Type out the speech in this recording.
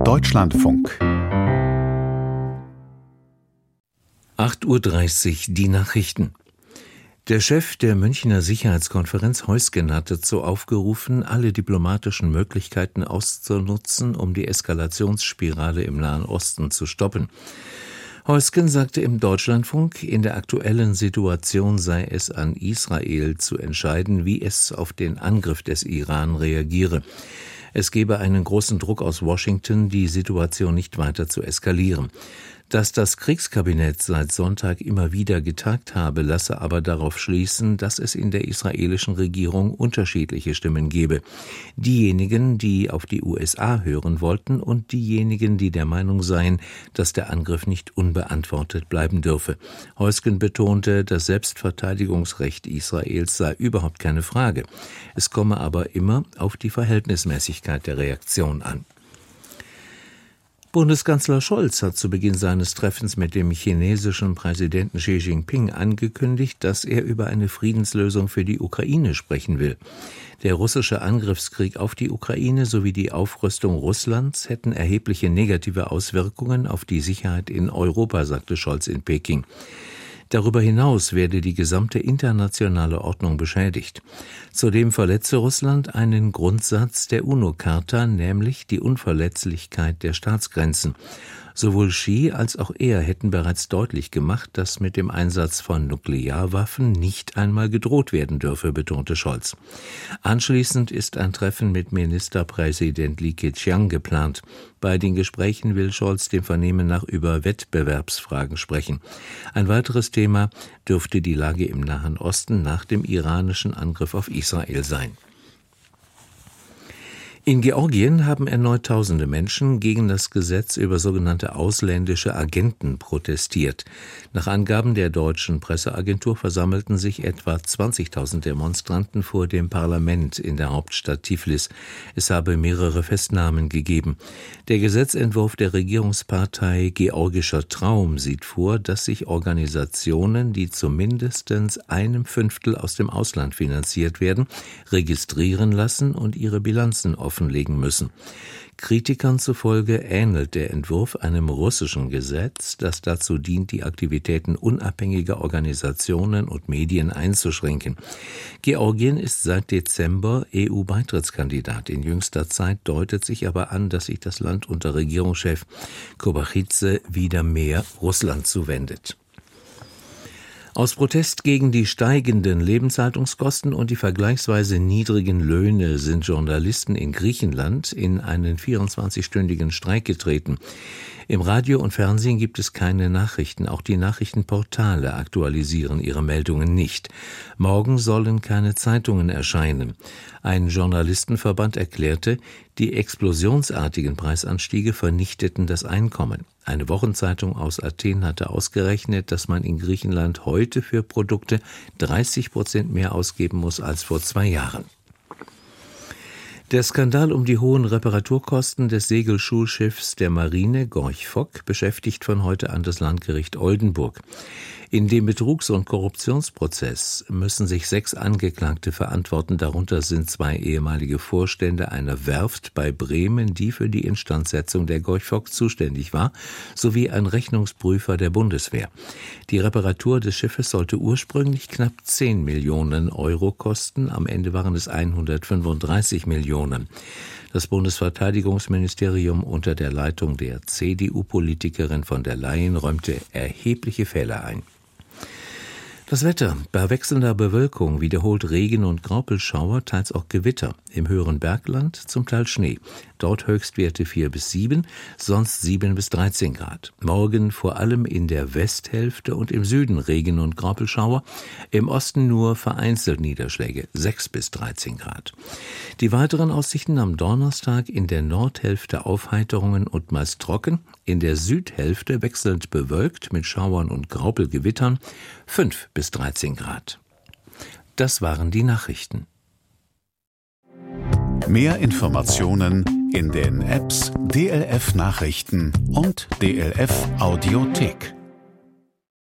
Deutschlandfunk 8:30 Uhr die Nachrichten. Der Chef der Münchner Sicherheitskonferenz Heusgen hat dazu aufgerufen, alle diplomatischen Möglichkeiten auszunutzen, um die Eskalationsspirale im Nahen Osten zu stoppen. Heusgen sagte im Deutschlandfunk, in der aktuellen Situation sei es an Israel zu entscheiden, wie es auf den Angriff des Iran reagiere. Es gebe einen großen Druck aus Washington, die Situation nicht weiter zu eskalieren. Dass das Kriegskabinett seit Sonntag immer wieder getagt habe, lasse aber darauf schließen, dass es in der israelischen Regierung unterschiedliche Stimmen gebe. Diejenigen, die auf die USA hören wollten und diejenigen, die der Meinung seien, dass der Angriff nicht unbeantwortet bleiben dürfe. Heusgen betonte, das Selbstverteidigungsrecht Israels sei überhaupt keine Frage. Es komme aber immer auf die Verhältnismäßigkeit der Reaktion an. Bundeskanzler Scholz hat zu Beginn seines Treffens mit dem chinesischen Präsidenten Xi Jinping angekündigt, dass er über eine Friedenslösung für die Ukraine sprechen will. Der russische Angriffskrieg auf die Ukraine sowie die Aufrüstung Russlands hätten erhebliche negative Auswirkungen auf die Sicherheit in Europa, sagte Scholz in Peking. Darüber hinaus werde die gesamte internationale Ordnung beschädigt. Zudem verletze Russland einen Grundsatz der UNO-Charta, nämlich die Unverletzlichkeit der Staatsgrenzen. Sowohl Xi als auch er hätten bereits deutlich gemacht, dass mit dem Einsatz von Nuklearwaffen nicht einmal gedroht werden dürfe, betonte Scholz. Anschließend ist ein Treffen mit Ministerpräsident Li Keqiang geplant. Bei den Gesprächen will Scholz dem Vernehmen nach über Wettbewerbsfragen sprechen. Ein weiteres Thema dürfte die Lage im Nahen Osten nach dem iranischen Angriff auf Israel sein. In Georgien haben erneut tausende Menschen gegen das Gesetz über sogenannte ausländische Agenten protestiert. Nach Angaben der deutschen Presseagentur versammelten sich etwa 20.000 Demonstranten vor dem Parlament in der Hauptstadt Tiflis. Es habe mehrere Festnahmen gegeben. Der Gesetzentwurf der Regierungspartei Georgischer Traum sieht vor, dass sich Organisationen, die zumindest 1/5 aus dem Ausland finanziert werden, registrieren lassen und ihre Bilanzen offenlegen müssen. Kritikern zufolge ähnelt der Entwurf einem russischen Gesetz, das dazu dient, die Aktivitäten unabhängiger Organisationen und Medien einzuschränken. Georgien ist seit Dezember EU-Beitrittskandidat. In jüngster Zeit deutet sich aber an, dass sich das Land unter Regierungschef Kobachidze wieder mehr Russland zuwendet. Aus Protest gegen die steigenden Lebenshaltungskosten und die vergleichsweise niedrigen Löhne sind Journalisten in Griechenland in einen 24-stündigen Streik getreten. Im Radio und Fernsehen gibt es keine Nachrichten, auch die Nachrichtenportale aktualisieren ihre Meldungen nicht. Morgen sollen keine Zeitungen erscheinen. Ein Journalistenverband erklärte, die explosionsartigen Preisanstiege vernichteten das Einkommen. Eine Wochenzeitung aus Athen hatte ausgerechnet, dass man in Griechenland heute für Produkte 30% mehr ausgeben muss als vor 2 Jahren. Der Skandal um die hohen Reparaturkosten des Segelschulschiffs der Marine Gorch Fock beschäftigt von heute an das Landgericht Oldenburg. In dem Betrugs- und Korruptionsprozess müssen sich 6 Angeklagte verantworten. Darunter sind 2 ehemalige Vorstände einer Werft bei Bremen, die für die Instandsetzung der Gorch Fock zuständig war, sowie ein Rechnungsprüfer der Bundeswehr. Die Reparatur des Schiffes sollte ursprünglich knapp 10 Millionen Euro kosten. Am Ende waren es 135 Millionen. Das Bundesverteidigungsministerium unter der Leitung der CDU-Politikerin von der Leyen räumte erhebliche Fehler ein. Das Wetter. Bei wechselnder Bewölkung wiederholt Regen und Graupelschauer, teils auch Gewitter. Im höheren Bergland zum Teil Schnee. Dort Höchstwerte 4 bis 7, sonst 7 bis 13 Grad. Morgen vor allem in der Westhälfte und im Süden Regen und Graupelschauer. Im Osten nur vereinzelt Niederschläge, 6 bis 13 Grad. Die weiteren Aussichten am Donnerstag: in der Nordhälfte Aufheiterungen und meist trocken. In der Südhälfte wechselnd bewölkt mit Schauern und Graupelgewittern, 5 bis 13 Grad. Das waren die Nachrichten. Mehr Informationen in den Apps DLF Nachrichten und DLF Audiothek.